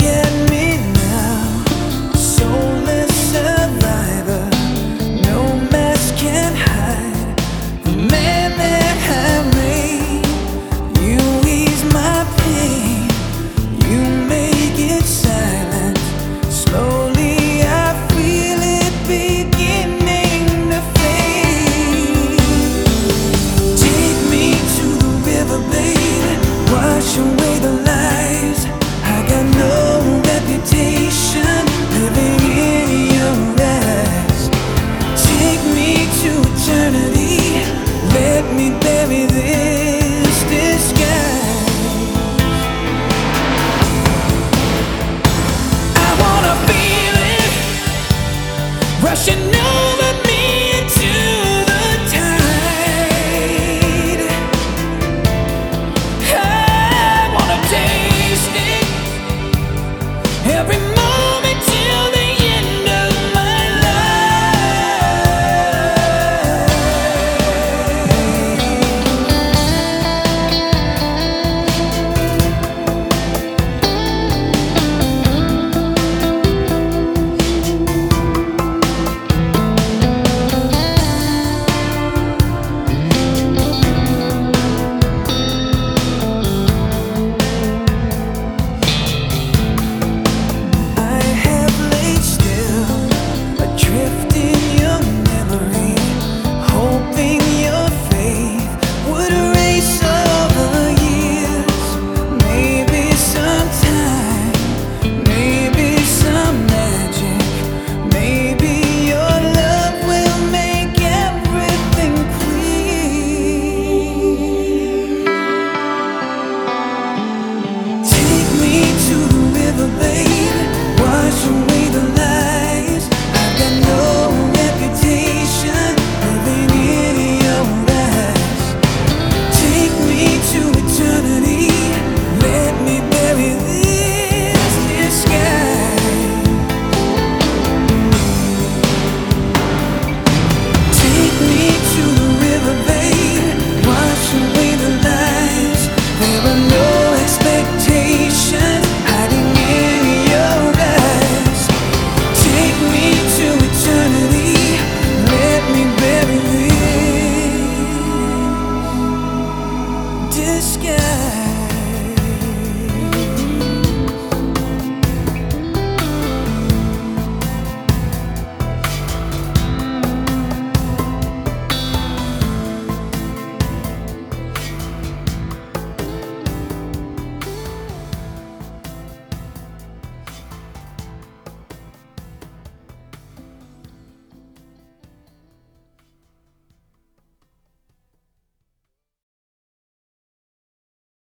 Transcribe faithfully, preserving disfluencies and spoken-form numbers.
at me now, soulless survivor. No mask can hide the man that I made. You ease my pain, you make it silent. Slowly I feel it beginning to fade. Take me to the river, baby, wash away the lies. I got no reputation living in your eyes. Take me to eternity, let me bury this disguise. I wanna feel it rushing